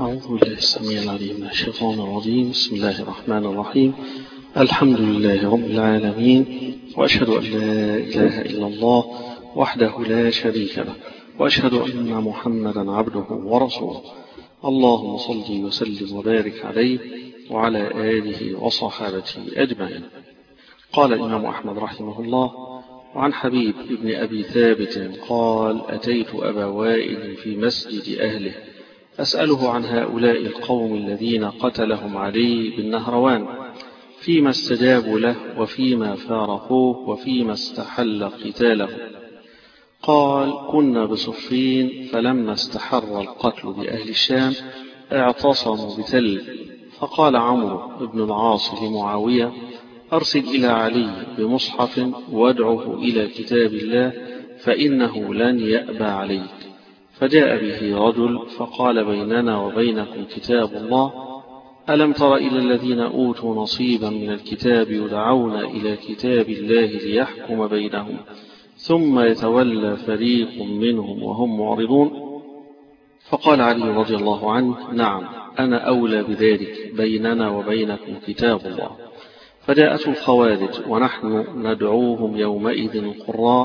أعوذ بالله السميع العليم من الشيطان الرجيم. بسم الله الرحمن الرحيم. الحمد لله رب العالمين، وأشهد أن لا إله إلا الله وحده لا شريك له، وأشهد أن محمدا عبده ورسوله. اللهم صل وسلم وبارك عليه وعلى آله وصحابته أجمعين. قال الإمام أحمد رحمه الله: وعن حبيب بن أبي ثابت قال: أتيت أبا وائل في مسجد أهله أسأله عن هؤلاء القوم الذين قتلهم علي بالنهروان، فيما استجابوا له وفيما فارقوه وفيما استحل قتاله. قال: كنا بصفين، فلما استحر القتل بأهل الشام اعتصموا بتل، فقال عمرو بن العاص لمعاوية: أرسل إلى علي بمصحف وادعه إلى كتاب الله فإنه لن يأبى عليك. فجاء به رجل فقال: بيننا وبينكم كتاب الله، ألم تر إلى الذين أوتوا نصيبا من الكتاب يدعون إلى كتاب الله ليحكم بينهم ثم يتولى فريق منهم وهم معرضون؟ فقال علي رضي الله عنه: نعم، أنا أولى بذلك، بيننا وبينكم كتاب الله. فجاءته الخوارج ونحن ندعوهم يومئذ القراء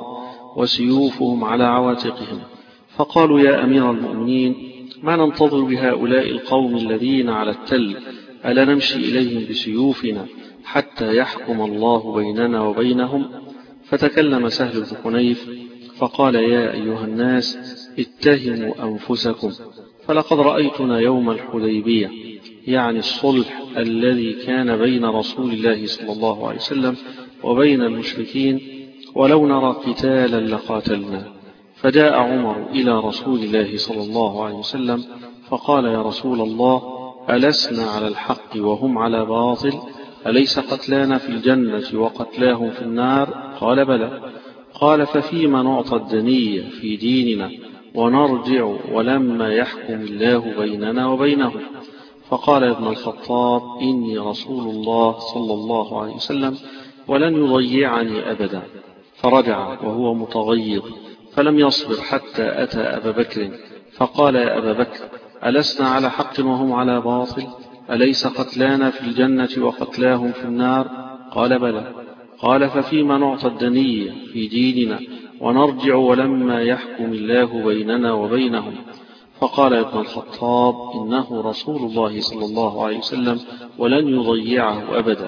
وسيوفهم على عواتقهم، فقالوا: يا أمير المؤمنين، ما ننتظر بهؤلاء القوم الذين على التل؟ ألا نمشي إليهم بسيوفنا حتى يحكم الله بيننا وبينهم؟ فتكلم سهل بن حنيف فقال: يا أيها الناس، اتهموا أنفسكم، فلقد رأيتنا يوم الحديبية، يعني الصلح الذي كان بين رسول الله صلى الله عليه وسلم وبين المشركين، ولو نرى قتالا لقاتلنا. فجاء عمر إلى رسول الله صلى الله عليه وسلم فقال: يا رسول الله، ألسنا على الحق وهم على باطل؟ أليس قتلانا في الجنة وقتلاهم في النار؟ قال: بلى. قال: ففيما نعطى الدنية في ديننا ونرجع ولما يحكم الله بيننا وبينهم؟ فقال ابن الخطاب: إني رسول الله صلى الله عليه وسلم ولن يضيعني أبدا. فرجع وهو متغيظ فلم يصبر حتى أتى أبا بكر فقال: يا أبا بكر، ألسنا على حق وهم على باطل؟ أليس قتلانا في الجنة وقتلاهم في النار؟ قال: بلى. قال: ففيما نعطى الدنية في ديننا ونرجع ولما يحكم الله بيننا وبينهم؟ فقال ابن الخطاب: إنه رسول الله صلى الله عليه وسلم ولن يضيعه أبدا.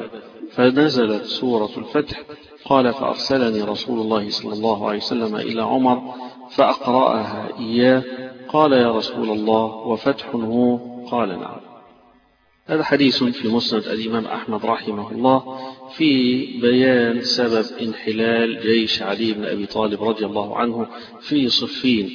فنزلت سورة الفتح. قال: فأرسلني رسول الله صلى الله عليه وسلم إلى عمر فأقرأها إياه. قال: يا رسول الله، وفتح هو؟ قال: نعم. هذا حديث في مسند الإمام أحمد رحمه الله في بيان سبب انحلال جيش علي بن أبي طالب رضي الله عنه في صفين.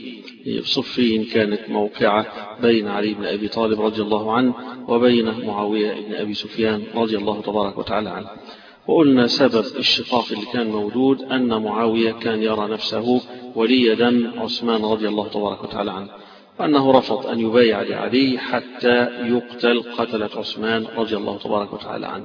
صفين كانت موقعة بين علي بن أبي طالب رضي الله عنه وبين معاوية بن أبي سفيان رضي الله تبارك وتعالى عنه. وقلنا سبب الشقاق اللي كان موجود أن معاوية كان يرى نفسه ولي دم عثمان رضي الله تبارك وتعالى عنه، وأنه رفض أن يبايع لعلي حتى يقتل قتلة عثمان رضي الله تبارك وتعالى عنه.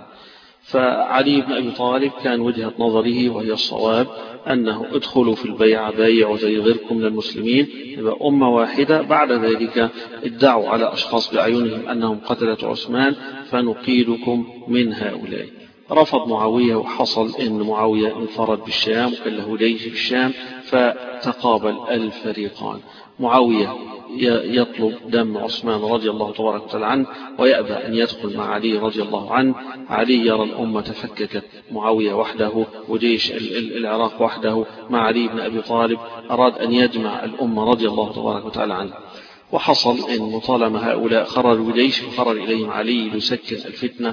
فعلي بن أبي طالب كان وجهة نظره وهي الصواب أنه ادخلوا في البيع، بايعوا زي غيركم من المسلمين، يبقى أمة واحدة. بعد ذلك ادعوا على أشخاص بأعينهم أنهم قتلة عثمان فنقيدكم من هؤلاء. رفض معاوية، وحصل أن معاوية انفرد بالشام وكان له جيش في الشام، فتقابل الفريقان. معاوية يطلب دم عثمان رضي الله تبارك وتعالى عنه ويأبى أن يدخل مع علي رضي الله عنه. علي يرى الأمة تفككت، معاوية وحده وجيش العراق وحده مع علي بن أبي طالب، أراد أن يجمع الأمة رضي الله تبارك وتعالى عنه. وحصل أن طالما هؤلاء خرجوا جيش فخرج إليهم علي ليسكن الفتنة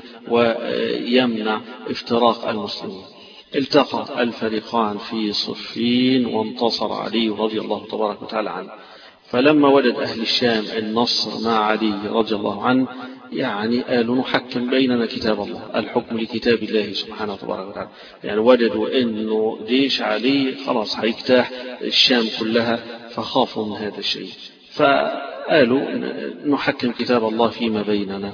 ويمنع افتراق المسلمين. التقى الفريقان في صفين وانتصر علي رضي الله تبارك وتعالى عنه. فلما وجد أهل الشام النصر مع علي رضي الله عنه، يعني قالوا: نحكم بيننا كتاب الله، الحكم لكتاب الله سبحانه وتبارك وتعالى. يعني وجدوا أنه جيش علي خلاص هيجتاح الشام كلها، فخافوا من هذا الشيء، فقالوا: نحكم كتاب الله فيما بيننا.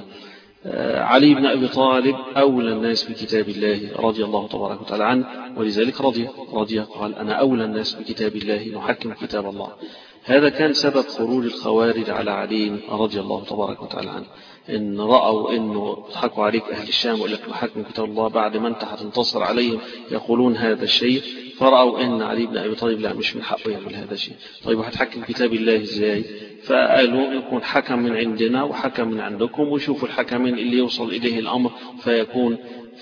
علي بن أبي طالب أولى الناس بكتاب الله رضي الله تبارك وتعالى عنه، ولذلك رضي قال: أنا أولى الناس بكتاب الله، نحكم كتاب الله. هذا كان سبب خروج الخوارج على علي رضي الله تبارك وتعالى عنه، إن رأوا إنه يضحكوا عليك أهل الشام ويقول لك نحكم كتاب الله بعد ما أنت هتنتصر عليهم يقولون هذا الشيء، فرأوا إن علي بن أبي طالب لا مش من حقه يعمل هذا الشيء. طيب وهتحكم كتاب الله إزاي؟ فقالوا يكون حكم من عندنا وحكم من عندكم ويشوفوا الحكمين اللي يوصل إليه الأمر فيكون.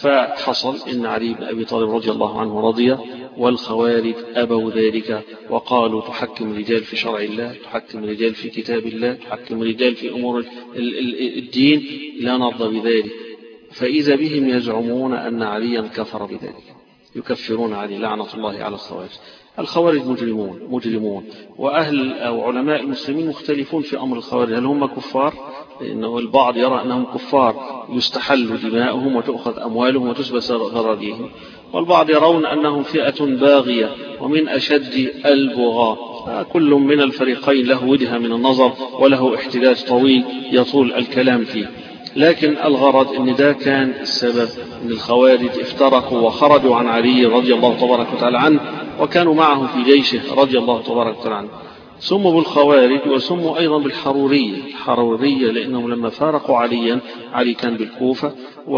فحصل إن علي بن أبي طالب رضي الله عنه رضي، والخوارج أبوا ذلك وقالوا تحكم رجال في شرع الله، تحكم رجال في كتاب الله، تحكم رجال في أمور الدين، لا نرضى بذلك. فإذا بهم يزعمون أن عليا كفر بذلك، يكفرون علي لعنة الله على الخوارج. الخوارج مجرمون وأهل أو علماء المسلمين مختلفون في أمر الخوارج، هل هم كفار؟ لأنه البعض يرى أنهم كفار يستحل دماؤهم وتؤخذ أموالهم وتسبى ذراريهم، والبعض يرون أنهم فئة باغية ومن أشد البغاة. كل من الفريقين له وجهة من النظر وله احتجاج طويل يطول الكلام فيه، لكن الغرض أن ده كان السبب أن الخوارج افترقوا وخرجوا عن علي رضي الله تبارك وتعالى عنه، وكانوا معه في جيشه رضي الله تبارك وتعالى عنه. سموا بالخوارج وسموا أيضا بالحرورية لأنهم لما فارقوا عليا، علي كان بالكوفة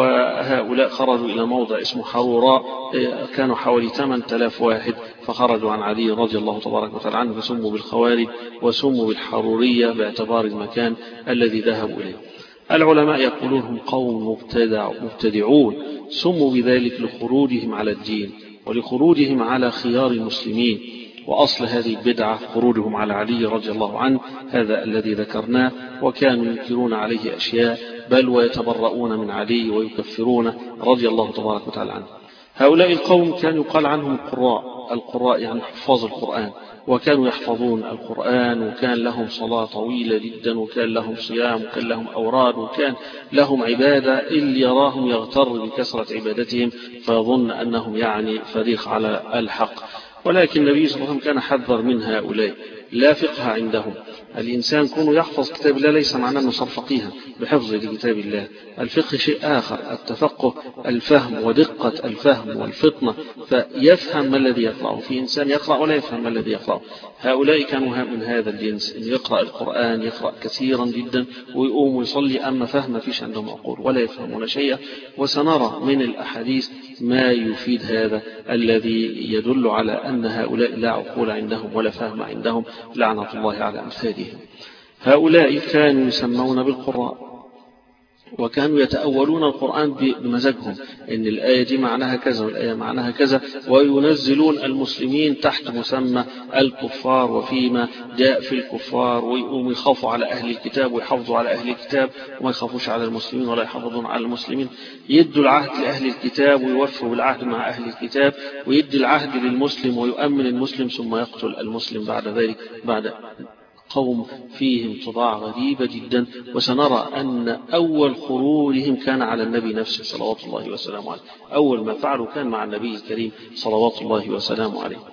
وهؤلاء خرجوا إلى موضع اسمه حروراء، كانوا حوالي 8000 واحد فخرجوا عن علي رضي الله تبارك وتعالى عنه، فسموا بالخوارج وسموا بالحرورية باعتبار المكان الذي ذهبوا إليه. العلماء يقولون هم قوم مبتدعون، سموا بذلك لخروجهم على الدين ولخروجهم على خيار المسلمين، وأصل هذه البدعة خروجهم على علي رضي الله عنه، هذا الذي ذكرناه، وكانوا ينكرون عليه أشياء بل ويتبرؤون من علي ويكفرون رضي الله تبارك وتعالى عنه. هؤلاء القوم كان يقال عنهم القراء يعني حفاظ القرآن، وكانوا يحفظون القرآن، وكان لهم صلاة طويلة جدا، وكان لهم صيام، وكان لهم أوراد، وكان لهم عبادة، اللي يراهم يغتر بكثرة عبادتهم فيظن أنهم يعني فريق على الحق. ولكن النبي صلى الله عليه وسلم كان حذر من هؤلاء، لا فقه عندهم. الإنسان كونه يحفظ كتاب الله ليس معناه أنه صار فقيها بحفظ لكتاب الله، الفقه شيء آخر، التفقه الفهم ودقة الفهم والفطنة، فيفهم ما الذي يقرأه. في إنسان يقرأ ولا يفهم ما الذي يقرأه. هؤلاء كانوا من هذا الجنس، إن يقرأ القرآن يقرأ كثيرا جدا ويقوم ويصلي، أما فهم فيش عندهم عقول ولا يفهمون شيئا. وسنرى من الأحاديث ما يفيد هذا الذي يدل على أن هؤلاء لا عقول عندهم ولا فهم عندهم، لعنة الله على أمثالهم. هؤلاء كانوا يسمون بالقراء، وكانوا يتأولون القرآن بمزاجهم، إن الآية دي معناها كذا والآية معناها كذا، وينزلون المسلمين تحت مسمى الكفار وفيما جاء في الكفار، ويقوموا يخافوا على أهل الكتاب ويحافظوا على أهل الكتاب وما يخافوش على المسلمين ولا يحافظون على المسلمين، يدوا العهد لأهل الكتاب ويوفوا بالعهد مع أهل الكتاب، ويدي العهد للمسلم ويؤمن المسلم ثم يقتل المسلم بعد ذلك. بعد قوم فيهم طباع غريبة جدا، وسنرى أن أول خروجهم كان على النبي نفسه صلوات الله وسلامه عليه، أول ما فعلوا كان مع النبي الكريم صلوات الله وسلامه عليه.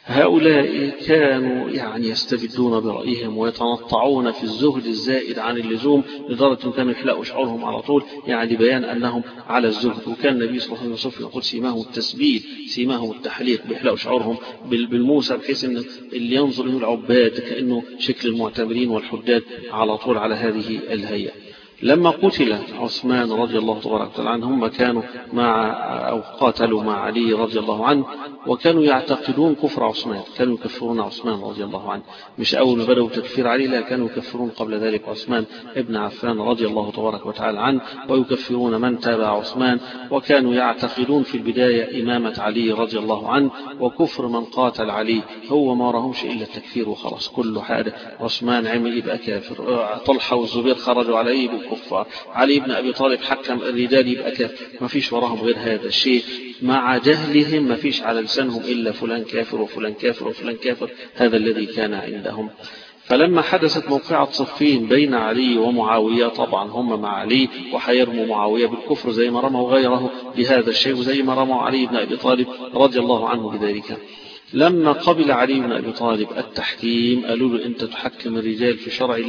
هؤلاء كانوا يعني يستبدون برأيهم ويتنطعون في الزهد الزائد عن اللزوم، لدرجة أن كانوا يحلقوا شعورهم على طول، يعني بيان أنهم على الزهد. وكان النبي صلى الله عليه وسلم يقول سيماهم التسبيل، سيماهم التحليق، بيحلقوا شعورهم بالموسى، بحيث أن اللي ينظر إلى العباد كأنه شكل المعتمرين والحداد على طول على هذه الهيئة. لما قتل عثمان رضي الله تبارك وتعالى عنه، هم كانوا مع أو قاتلوا مع علي رضي الله عنه، وكانوا يعتقدون كفر عثمان، كانوا يكفرون عثمان رضي الله عنه، مش أول ما بدأوا تكفير علي، لا، كانوا يكفرون قبل ذلك عثمان ابن عفان رضي الله تبارك وتعالى عنه، ويكفرون من تابع عثمان، وكانوا يعتقدون في البداية إمامة علي رضي الله عنه وكفر من قاتل علي، هو ما رهمش إلا التكفير وخلاص، كل حاجة عثمان عمل يبقى كافر، طلحة والزبير خرجوا عليه كفار، علي بن أبي طالب حكم الرجال يبقى كافر، ما فيش وراهم غير هذا الشيء، مع جهلهم ما فيش على لسانهم إلا فلان كافر وفلان كافر وفلان كافر، هذا الذي كان عندهم. فلما حدثت موقعة صفين بين علي ومعاوية، طبعا هم مع علي وحيرموا معاوية بالكفر زي ما رموا غيره بهذا الشيء، وزي ما رموا علي بن أبي طالب رضي الله عنه بذلك. لما قبل علي بن أبي طالب التحكيم قالوا له أنت تحكم الرجال في شرع الله،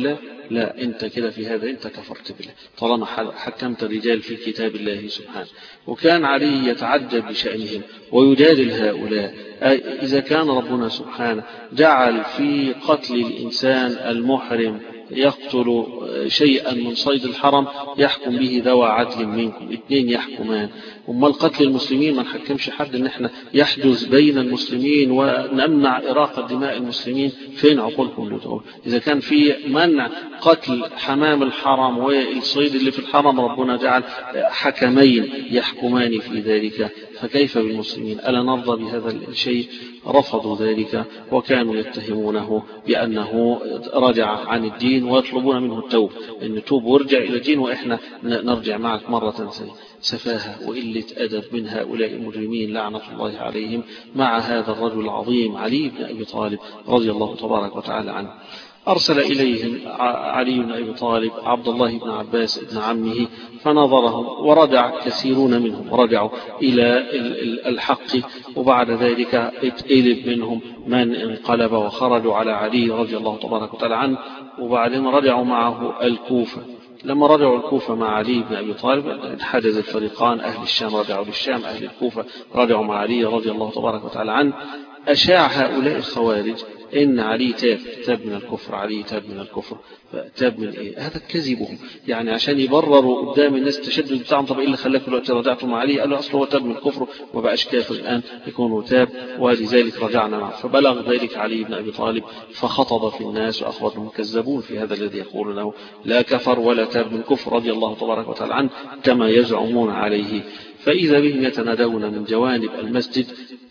لا، أنت كده في هذا أنت كفرت بالله طالما حكمت الرجال في كتاب الله سبحانه. وكان علي يتعجب بشأنهم ويجادل هؤلاء. إذا كان ربنا سبحانه جعل في قتل الإنسان المحرم يقتل شيئا من صيد الحرم يحكم به ذوى عدل منكم، 2 يحكمان، امال قتل المسلمين ما نحكمش حد ان احنا يحدث بين المسلمين ونمنع إراقة دماء المسلمين؟ فين عقولكم لتقول؟ اذا كان في منع قتل حمام الحرم والصيد اللي في الحرم ربنا جعل حكمين يحكمان في ذلك، فكيف بالمسلمين؟ ألا نرضى بهذا الشيء؟ رفضوا ذلك وكانوا يتهمونه بأنه رجع عن الدين ويطلبون منه التوب، إن توب وارجع إلى الدين وإحنا نرجع معك مرة ثانية. سفاهة وقلة أدب من هؤلاء المجرمين لعنة الله عليهم مع هذا الرجل العظيم علي بن أبي طالب رضي الله تبارك وتعالى عنه. أرسل إليهم علي بن أبي طالب عبد الله بن عباس ابن عمه فنظرهم، ورجع كثيرون منهم رجعوا إلى الحق، وبعد ذلك اتقلب منهم من انقلب وخرجوا على علي رضي الله تبارك وتعالى عنه، وبعدين رجعوا معه الكوفة. لما رجعوا الكوفة مع علي بن أبي طالب انحدز الفريقان، أهل الشام رجعوا للشام، أهل الكوفة رجعوا مع علي رضي الله تبارك وتعالى عنه. أشاع هؤلاء الخوارج إن علي تاب من الكفر، علي تاب من الكفر. تاب من إيه؟ هذا كذبهم، يعني عشان يبرروا قدام الناس التشدد بتاعهم. طب إيه اللي خلاك دلوقتي رجعتوا مع علي؟ قالوا أصله هو تاب من الكفر وما بقاش كافر الآن، يكون تاب ولذلك رجعنا معه. فبلغ ذلك علي بن أبي طالب فخطب في الناس وأخبرهم كذبون في هذا الذي يقول له لا كفر ولا تاب من كفر رضي الله تبارك وتعالى عنه كما يزعمون عليه. فإذا بهم يتنادون من جوانب المسجد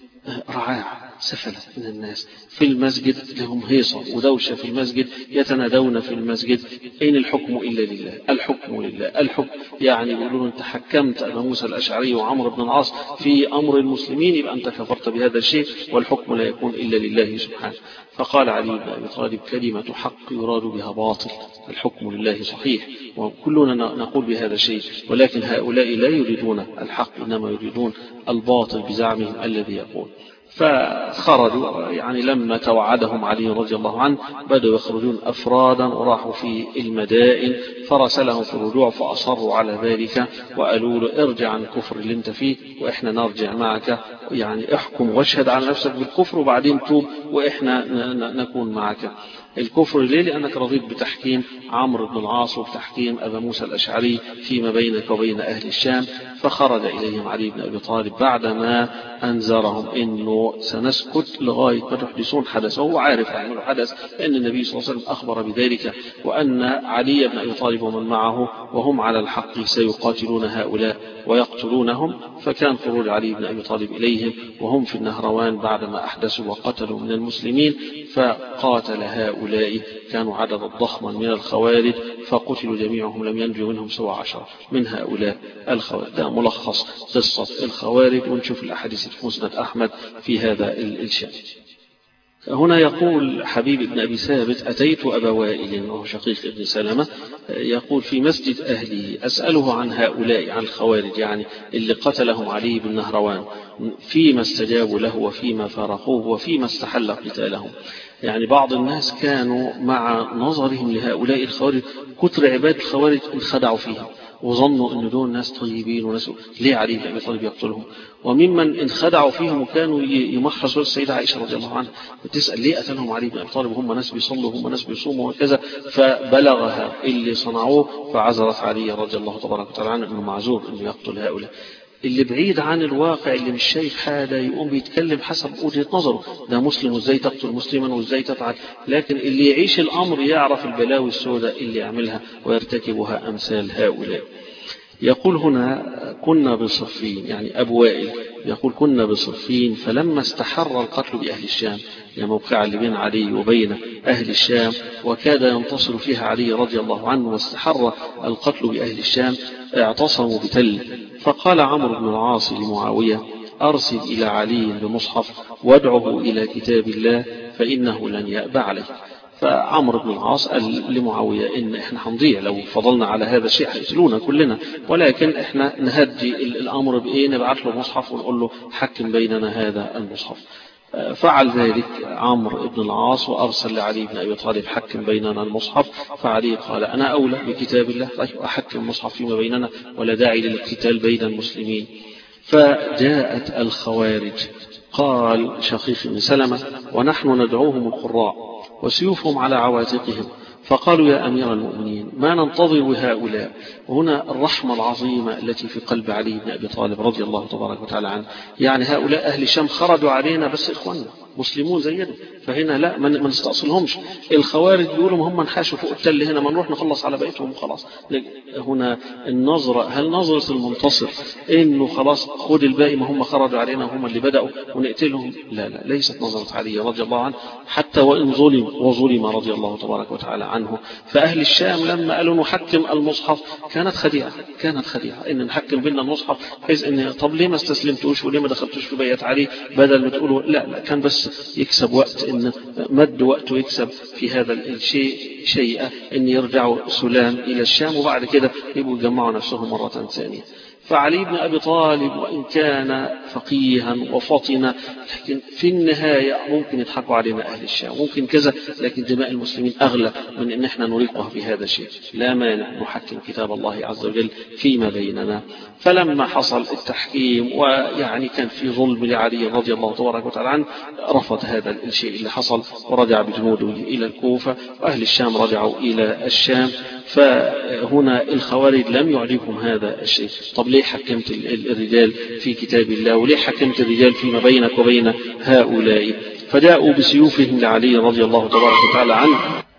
رعاع سفلة من الناس في المسجد، لهم هيصة ودوشة في المسجد، يتنادون في المسجد إن الحكم إلا لله، الحكم لله، الحكم. يعني يقولون أنت حكمت أبا موسى الأشعري وعمر بن العاص في أمر المسلمين يبقى أنت كفرت بهذا الشيء، والحكم لا يكون إلا لله سبحانه. فقال علي بن أبي طالب كلمة حق يراد بها باطل، الحكم لله صحيح وكلنا نقول بهذا الشيء، ولكن هؤلاء لا يريدون الحق إنما يريدون الباطل بزعمهم الذي يقول. فخرجوا، يعني لما توعدهم علي رضي الله عنه بدأوا يخرجون أفرادا وراحوا في المدائن، فرسلهم في الرجوع فأصروا على ذلك وقالوا له ارجع عن الكفر اللي انت فيه وإحنا نرجع معك، يعني احكم واشهد على نفسك بالكفر وبعدين توب وإحنا نكون معك. الكفر ليه؟ لأنك رضيت بتحكيم عمرو بن العاص وبتحكيم أبا موسى الأشعري فيما بينك وبين أهل الشام. فخرج إليهم علي بن أبي طالب بعدما أنذرهم إنه سنسكت لغاية ما تحدثون حدث، وهو عارف يعمل حدث لأن النبي صلى الله عليه وسلم أخبر بذلك، وأن علي بن أبي طالب ومن معه وهم على الحق سيقاتلون هؤلاء ويقتلونهم. فكان خروج علي بن أبي طالب إليهم وهم في النهروان بعدما أحدثوا وقتلوا من المسلمين، فقاتل هؤلاء كانوا عددا ضخما من الخوارج فقتلوا جميعهم، لم ينجو منهم سوى 10 من هؤلاء الخوارج. ده ملخص قصة الخوارج، ونشوف الأحاديث في مسند أحمد في هذا الشأن. هنا يقول حبيب بن أبي ثابت أتيت أبا وائل وهو شقيق ابن سلمة يقول في مسجد أهله أسأله عن هؤلاء، عن الخوارج يعني اللي قتلهم علي بن نهروان، فيما استجابوا له وفيما فارقوه وفيما استحل قتالهم. يعني بعض الناس كانوا مع نظرهم لهؤلاء الخوارج كتر عباد الخوارج انخدعوا فيهم وظنوا أن دول ناس طيبين وناس ليه علي بن أبي طالب يقتلهم، وممن انخدعوا فيهم وكانوا يمحصوا السيدة عائشة رضي الله عنها وتسأل ليه قتلهم علي بن أبي طالب، هم ناس بيصلوا هم ناس بيصوموا وكذا، فبلغها اللي صنعوه فعذرت علي رضي الله تبارك وتعالى عنه أنه معذور أنه يقتل هؤلاء. اللي بعيد عن الواقع اللي مش شايف حاجة يقوم بيتكلم حسب وجهة نظره، ده مسلم وازاي تقتل مسلما وازاي تفعل، لكن اللي يعيش الأمر يعرف البلاوي السوداء اللي يعملها ويرتكبها أمثال هؤلاء. يقول هنا كنا بصفين، يعني أبو وائل يقول كنا بصفين فلما استحر القتل بأهل الشام، يعني موقع اللي بين علي وبين أهل الشام وكاد ينتصر فيها علي رضي الله عنه، واستحر القتل بأهل الشام اعتصموا بتل. فقال عمرو بن العاص لمعاوية أرسل إلى علي بمصحف وادعه إلى كتاب الله فإنه لن يأبى عليه. فعمرو بن العاص قال لمعاوية إن إحنا هنضيع لو فضلنا على هذا الشيء هيقتلونا كلنا، ولكن إحنا نهدي الأمر بإيه، نبعث له مصحف ونقول له حكم بيننا هذا المصحف. فعل ذلك عمرو بن العاص وأرسل لعلي بن أبي طالب حكم بيننا المصحف. فعلي قال أنا أولى بكتاب الله، أحكم المصحف فيما بيننا ولا داعي للقتال بين المسلمين. فجاءت الخوارج، قال شقيق بن سلمة ونحن ندعوهم القراء وسيوفهم على عواتقهم، فقالوا يا أمير المؤمنين ما ننتظر هؤلاء. وهنا الرحمة العظيمة التي في قلب علي بن أبي طالب رضي الله تبارك وتعالى عنه، يعني هؤلاء أهل الشام خرجوا علينا بس إخواننا مسلمون زينا، فهنا لا ما نستأصلهمش. الخوارج بيقولوا هم نحاشوا فوق التل هنا، ما نروح نخلص على بيتهم وخلاص. هنا النظرة، هل نظرة المنتصر إنه خلاص خد الباقي ما هم خرجوا علينا وهم اللي بدأوا ونقتلهم؟ لا لا، ليست نظرة علي رضي الله عنه، حتى وإن ظلم وظلم رضي الله تبارك وتعالى عنه. فأهل الشام لما قالوا نحكم المصحف كانت خديعة إن نحكم بيننا المصحف، بحيث إن طب ليه ما استسلمتوش وليه ما دخلتوش في بيعة علي بدل ما تقولوا لا كان بس يكسب وقت، إن مد وقته يكسب في هذا الشيء شيئا إن يرجعوا سلام إلى الشام وبعد كده يبقوا يجمعوا نفسهم مرة ثانية. فعلي بن أبي طالب وإن كان فقيها وفطنا، لكن في النهاية ممكن يضحكوا علينا أهل الشام ممكن كذا، لكن دماء المسلمين أغلى من أن احنا نريقها في هذا الشيء. لا مانع نحكم كتاب الله عز وجل فيما بيننا. فلما حصل التحكيم ويعني كان في ظلم لعلي رضي الله تبارك وتعالى عنه، رفض هذا الشيء اللي حصل ورجع بجنوده إلى الكوفة، وأهل الشام رجعوا إلى الشام. فهنا الخوارج لم يعجبهم هذا الشيء. طب ليه حكمت الرجال في كتاب الله وليه حكمت الرجال فيما بينك وبين هؤلاء؟ فجاءوا بسيوفهم لعلي رضي الله تبارك وتعالى عنه.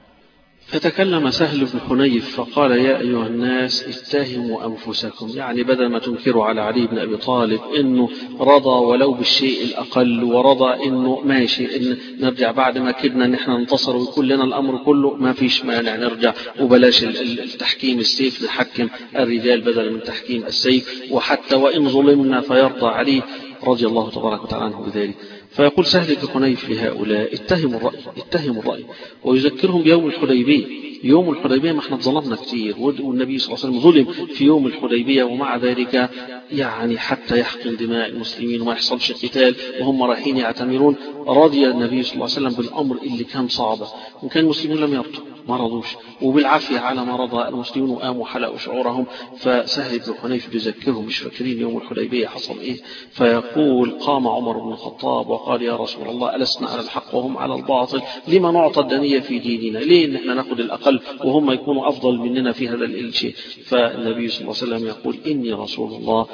فتكلم سهل بن حنيف فقال يا أيها الناس اتهموا أنفسكم، يعني بدل ما تنكروا على علي بن أبي طالب إنه رضى ولو بالشيء الأقل، ورضى إنه ماشي إن نرجع بعد ما كدنا إن احنا ننتصر ويكون لنا الأمر كله، ما فيش مانع نرجع وبلاش التحكيم السيف، نحكم الرجال بدل من تحكيم السيف، وحتى وإن ظلمنا فيرضى علي رضي الله تبارك وتعالى عنه بذلك. فيقول سهل بن حنيف لهؤلاء اتهموا الرأي ويذكرهم بيوم الحديبية. يوم الحديبية ما احنا ظلمنا كتير، والنبي صلى الله عليه وسلم ظلم في يوم الحديبية، ومع ذلك يعني حتى يحقن دماء المسلمين وما يحصلش قتال وهم رايحين يعتمرون، رضي النبي صلى الله عليه وسلم بالأمر اللي كان صعبة، وكان المسلمين لم يرضوا ما رضوش، وبالعافية على ما رضى المسلمين وقاموا حلقوا شعورهم. فسهل بن حنيف بيذكرهم مش فاكرين يوم الحديبية حصل ايه. فيقول قام عمر بن الخطاب وقال يا رسول الله ألسنا على الحق وهم على الباطل، لما نعطى الدنية في ديننا؟ ليه ان احنا ناخد الأقل وهم يكونوا أفضل مننا في هذا الشيء؟ فالنبي صلى الله عليه وسلم يقول إني رسول الله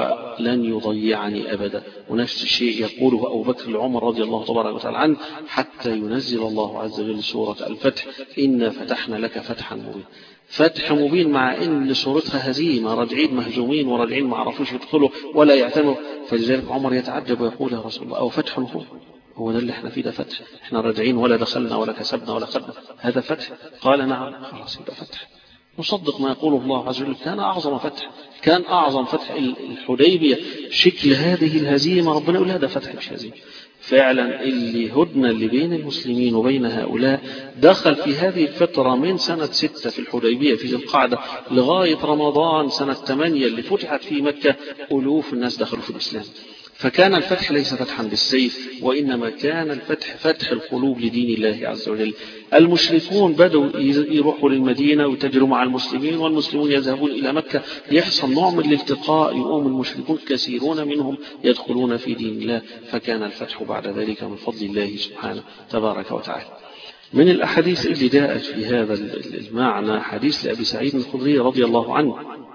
ولن يضيعني أبدا. ونفس الشيء يقوله أبو بكر لعمر رضي الله تبارك وتعالى عنه حتى ينزل الله عز وجل سورة الفتح إنا فتحنا لك فتحا مبين. فتح مبين مع ان صورتها هزيمه، راجعين مهزومين وراجعين ما عرفوش يدخلوا ولا يعتمروا. فلذلك عمر يتعجب ويقول يا رسول الله او فتح هو ده اللي احنا فيه ده فتح؟ احنا راجعين ولا دخلنا ولا كسبنا ولا خدنا، هذا فتح؟ قال نعم. خلاص يبقى فتح، نصدق ما يقوله الله عز وجل. كان اعظم فتح، كان اعظم فتح الحديبيه شكل هذه الهزيمه، ربنا يقول هذا فتح مش هزيمه. فعلا اللي هدنة اللي بين المسلمين وبين هؤلاء دخل في هذه الفترة من سنة 6 في الحديبية في ذي القعدة لغاية رمضان سنة 8 اللي فتحت في مكة، ألوف الناس دخلوا في الإسلام. فكان الفتح ليس فتحا بالسيف، وإنما كان الفتح فتح القلوب لدين الله عز وجل. المشركون بدوا يروحوا للمدينة ويتجروا مع المسلمين، والمسلمون يذهبون إلى مكة، يحصل نوع من الالتقاء، يقوم المشركون كثيرون منهم يدخلون في دين الله. فكان الفتح بعد ذلك من فضل الله سبحانه تبارك وتعالى. من الأحاديث اللي جاءت في هذا المعنى حديث لأبي سعيد الخدري رضي الله عنه،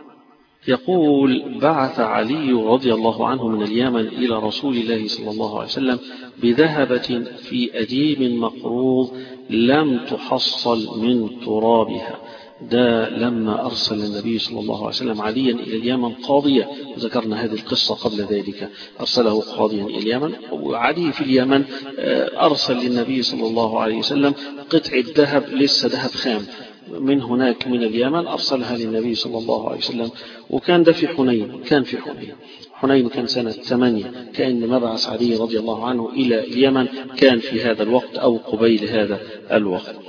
يقول بعث علي رضي الله عنه من اليمن إلى رسول الله صلى الله عليه وسلم بذهبة في أديب مقروض لم تحصل من ترابها. ده لما أرسل النبي صلى الله عليه وسلم عليا إلى اليمن قاضيا، ذكرنا هذه القصة قبل ذلك، أرسله قاضيا إلى اليمن، وعلي في اليمن أرسل للنبي صلى الله عليه وسلم قطعة ذهب لسه ذهب خام من هناك من اليمن، أرسلها للنبي صلى الله عليه وسلم. وكان ده في حنين، حنين كان سنة 8، كأن مبعث علي رضي الله عنه إلى اليمن كان في هذا الوقت أو قبيل هذا الوقت.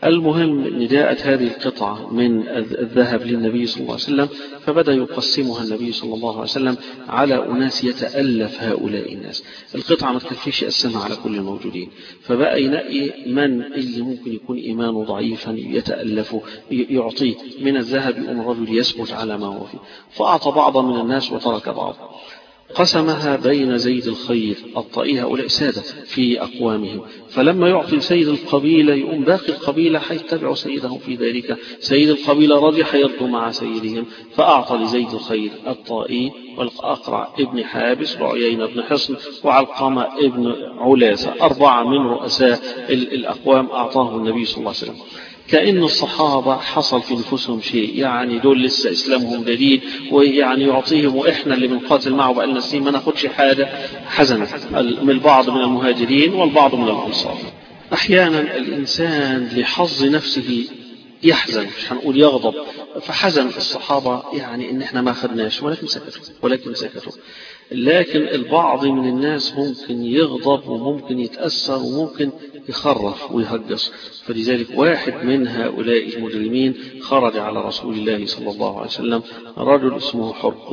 المهم إن جاءت هذه القطعة من الذهب للنبي صلى الله عليه وسلم، فبدأ يقسمها النبي صلى الله عليه وسلم على أناس يتألف هؤلاء الناس. القطعة ما تكفيش يقسمها على كل الموجودين، فبقى ينقي من اللي ممكن يكون إيمانه ضعيفا يتألف يعطيه من الذهب، يقوم الرجل يثبت على ما هو فيه، فأعطى بعضا من الناس وترك بعض. قسمها بين زيد الخير الطائي، هؤلاء سادة في أقوامهم، فلما يعطي سيد القبيلة يقوم باقي القبيلة حيتبع سيدهم في ذلك، سيد القبيلة راضي حيرضوا مع سيدهم، فأعطى لزيد الخير الطائي والأقرع ابن حابس وعيينة بن حصن وعلقمة ابن علاسة، 4 من رؤساء الأقوام أعطاه النبي صلى الله عليه وسلم. كأن الصحابة حصل في نفوسهم شيء، يعني دول لسه إسلامهم جديد ويعني يعطيهم وإحنا اللي بنقاتل معه بقالنا سنين ما ناخدش حاجة، حزنت من البعض من المهاجرين والبعض من الأنصار. أحيانا الإنسان لحظ نفسه يحزن، مش هنقول يغضب، فحزن الصحابة يعني إن إحنا ما خدناش، ولكن سكتوا. لكن البعض من الناس ممكن يغضب وممكن يتأثر وممكن يخرف ويهجص، فلذلك واحد من هؤلاء المجرمين خرج على رسول الله صلى الله عليه وسلم، رجل اسمه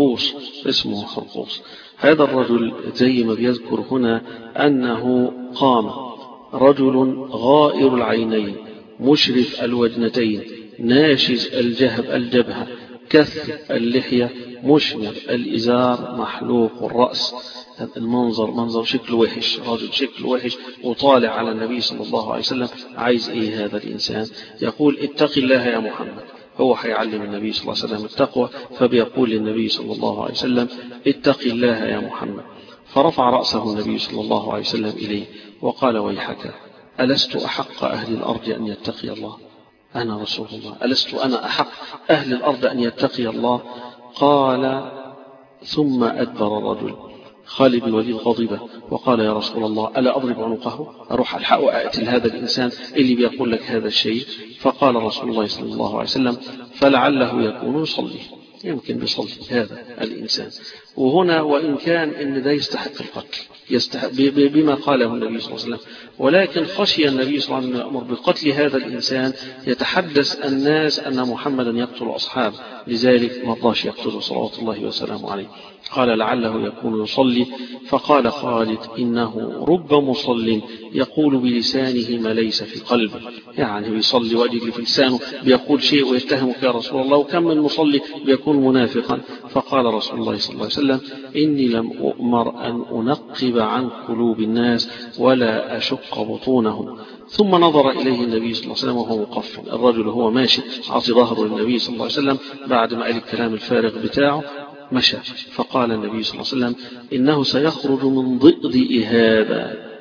حرقوس. هذا الرجل زي ما بيذكر هنا أنه قام رجل غائر العينين مشرف الوجنتين ناشز الجبهة كث اللحية مشمر الإزار محلوق الرأس. المنظر منظر شكله وحش، رجل شكله وحش وطالع على النبي صلى الله عليه وسلم. عايز ايه هذا الإنسان؟ يقول اتق الله يا محمد. هو حيعلم النبي صلى الله عليه وسلم التقوى، فبيقول للنبي صلى الله عليه وسلم اتق الله يا محمد. فرفع رأسه النبي صلى الله عليه وسلم إليه وقال ويحك ألست أحق أهل الأرض أن يتقي الله؟ أنا رسول الله، ألست أنا أحق أهل الأرض أن يتقي الله؟ قال ثم أدبر الرجل. خالد بن الوليد غضب وقال يا رسول الله ألا أضرب عنقه؟ أروح ألحق وأقتل هذا الإنسان اللي بيقول لك هذا الشيء؟ فقال رسول الله صلى الله عليه وسلم فلعله يكون يصلي، يمكن بيصلي هذا الإنسان. وهنا وإن كان إن ده يستحق القتل، يستحق بما قاله النبي صلى الله عليه وسلم، ولكن خشي النبي صلى الله عليه وسلم أمر بقتل هذا الإنسان يتحدث الناس أن محمدا يقتل أصحابه، لذلك ما رضاش يقتله صلوات الله وسلامه عليه. قال لعله يكون يصلي. فقال خالد إنه رب مصل يقول بلسانه ما ليس في قلبه، يعني بيصلي ويجري في لسانه بيقول شيء ويتهمك يا رسول الله، وكم من مصلي بيكون منافقا. فقال رسول الله صلى الله عليه وسلم إني لم أؤمر أن أنقب عن قلوب الناس ولا أشق بطونهم. ثم نظر إليه النبي صلى الله عليه وسلم وهو مقفل، الرجل هو ماشي عطي ظهره للنبي صلى الله عليه وسلم بعد ما قال الكلام الفارغ بتاعه مشى. فقال النبي صلى الله عليه وسلم إنه سيخرج من ضئضئ هذا،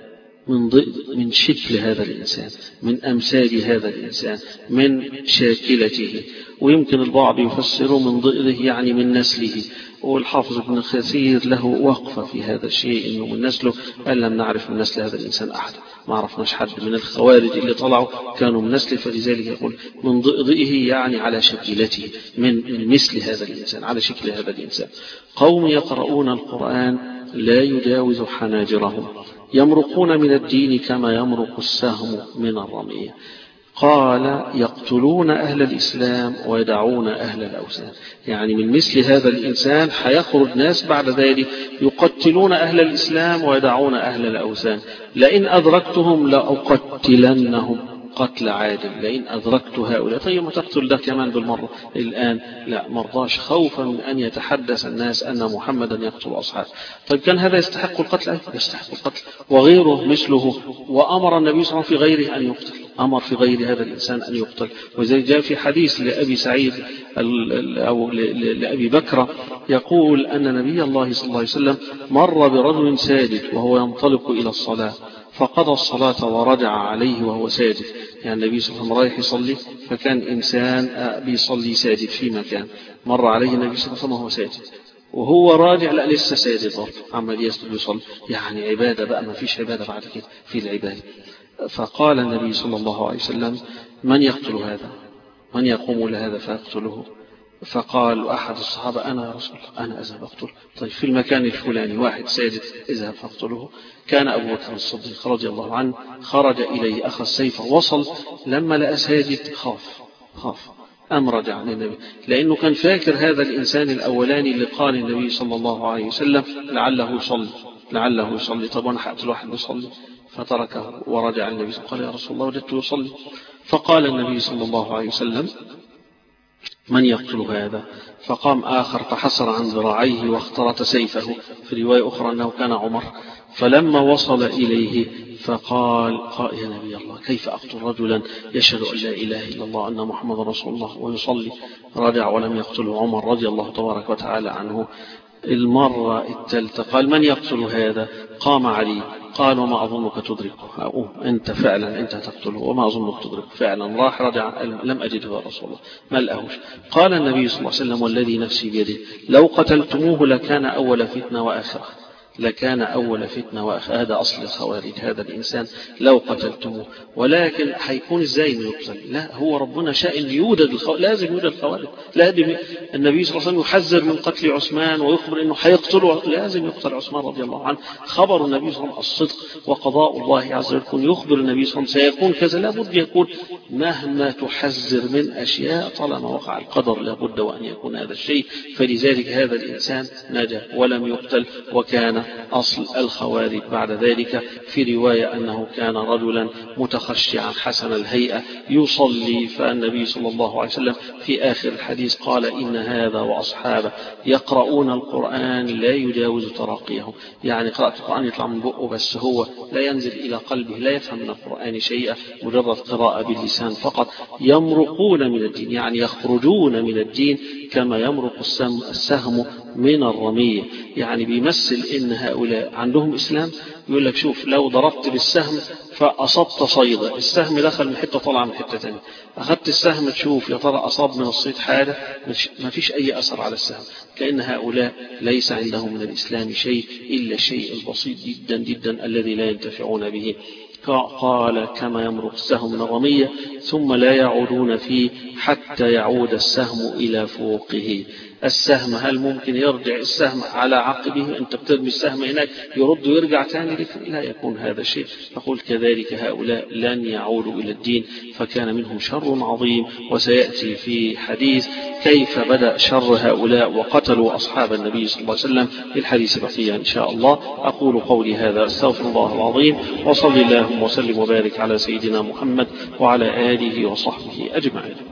من شكل هذا الإنسان، من أمثال هذا الإنسان، من شاكلته. ويمكن البعض يفسره من ضئضه يعني من نسله، والحافظ ابن كثير له وقفة في هذا الشيء إنه من نسله، قال لم نعرف من نسل هذا الإنسان أحد، ما عرفناش حد من الخوارج اللي طلعوا كانوا من نسله، فلذلك يقول من ضئضئه يعني على شكلته، من مثل هذا الإنسان، على شكل هذا الإنسان. قوم يقرؤون القرآن لا يجاوز حناجرهم يمرقون من الدين كما يمرق السهم من الرمية. قال يقتلون أهل الإسلام ويدعون أهل الأوثان، يعني من مثل هذا الإنسان حيخرج ناس بعد ذلك يقتلون أهل الإسلام ويدعون أهل الأوثان. لئن أدركتهم لأقتلنهم قتل عادل، لئن أدركت هؤلاء. طيب ما تقتل ده كمان بالمرة الآن؟ لا، مرضاش خوفا من أن يتحدث الناس أن محمدا يقتل أصحابه. طيب كان هذا يستحق القتل؟ يستحق القتل وغيره مثله، وأمر النبي صلى الله عليه وسلم في غيره أن يقتل، أمر في غير هذا الإنسان أن يقتل. وزي جاء في حديث لأبي سعيد أو لأبي بكر يقول أن نبي الله صلى الله عليه وسلم مر برجل ساجد وهو ينطلق إلى الصلاة فقضى الصلاة ورجع عليه وهو ساجد، يعني النبي صلى الله عليه وسلم رايح يصلي فكان إنسان بيصلي ساجد في مكان، مر عليه النبي صلى الله عليه وسلم وهو ساجد، وهو راجع لا لسه ساجد برضه عمال يسجد ويصلي، يعني عبادة بقى ما فيش عبادة بعد كده في العبادة. فقال النبي صلى الله عليه وسلم من يقتل هذا؟ من يقوم لهذا فيقتله؟ فقال أحد الصحابة أنا يا رسول الله أنا أذهب أقتله. طيب في المكان الفلاني واحد ساجد اذهب فاقتله. كان أبو بكر الصديق رضي الله عنه خرج إليه أخذ سيفه وصل لما لقى ساجد خاف رجع للنبي لأنه كان فاكر هذا الإنسان الأولاني اللي قال النبي صلى الله عليه وسلم لعله يصلي. طب أنا هقتل واحد يصلي فتركه ورجع النبي قال يا رسول الله وجدته يصلي. فقال النبي صلى الله عليه وسلم من يقتل هذا؟ فقام آخر فحسر عن ذراعيه واخترت سيفه. في رواية أخرى أنه كان عمر. فلما وصل إليه فقال يا نبي الله كيف أقتل رجلا يشهد أن لا إله إلا الله أن محمد رسول الله ويصلي؟ رجع ولم يقتله عمر رضي الله تبارك وتعالى عنه. المرة الثالثة قال من يقتل هذا؟ قام علي قال وما أظنك تدركه. أنت فعلا أنت تقتله وما أظنك تدركه. فعلا راح رجع لم أجده يا رسول الله ما لقاهوش. قال النبي صلى الله عليه وسلم والذي نفسي بيده لو قتلتموه لكان أول فتنة وآخرة. هذا أصل الخوارج هذا الإنسان لو قتلتموه. ولكن حيكون إزاي يقتل؟ لا هو ربنا شاء أن يوجد لازم يوجد الخوارج. لازم النبي صلى الله عليه وسلم يحذر من قتل عثمان ويخبر أنه حيقتله لازم يقتل عثمان رضي الله عنه. خبر النبي صلى الله عليه وسلم الصدق وقضاء الله عز وجل يخبر النبي صلى الله عليه وسلم سيكون كذا. لابد يكون مهما تحذر من أشياء طالما وقع القدر لابد وأن يكون هذا الشيء. فلذلك هذا الإنسان نجا ولم يقتل وكان أصل الخوارج. بعد ذلك في رواية أنه كان رجلا متخشعا حسن الهيئة يصلي. فالنبي صلى الله عليه وسلم في آخر الحديث قال إن هذا وأصحابه يقرؤون القرآن لا يجاوز تراقيهم. يعني قراءة القرآن يطلع من بقه بس هو لا ينزل إلى قلبه لا يفهم من القرآن شيئا مجرد قراءة باللسان فقط. يمرقون من الدين يعني يخرجون من الدين كما يمرق السهم من الرمية. يعني بيمثل إن هؤلاء عندهم إسلام. يقول لك شوف لو ضربت بالسهم فأصبت صيدا السهم دخل من حتة طلع من حتة تانية أخذت السهم تشوف يا ترى أصاب من الصيد حاجة ما فيش أي أثر على السهم. كأن هؤلاء ليس عندهم من الإسلام شيء إلا الشيء البسيط جدا جدا الذي لا ينتفعون به. قال كما يمرق السهم من الرمية ثم لا يعودون فيه حتى يعود السهم إلى فوقه. السهم هل ممكن يرجع السهم على عقبه؟ أنت بترمي السهم هناك يرد ويرجع ثاني؟ لا يكون هذا الشيء. فقل كذلك هؤلاء لن يعودوا إلى الدين فكان منهم شر عظيم. وسيأتي في حديث كيف بدأ شر هؤلاء وقتلوا أصحاب النبي صلى الله عليه وسلم في الحديث بقية إن شاء الله. أقول قولي هذا استغفر الله العظيم وصلى اللهم وسلم وبارك على سيدنا محمد وعلى آله وصحبه أجمعين.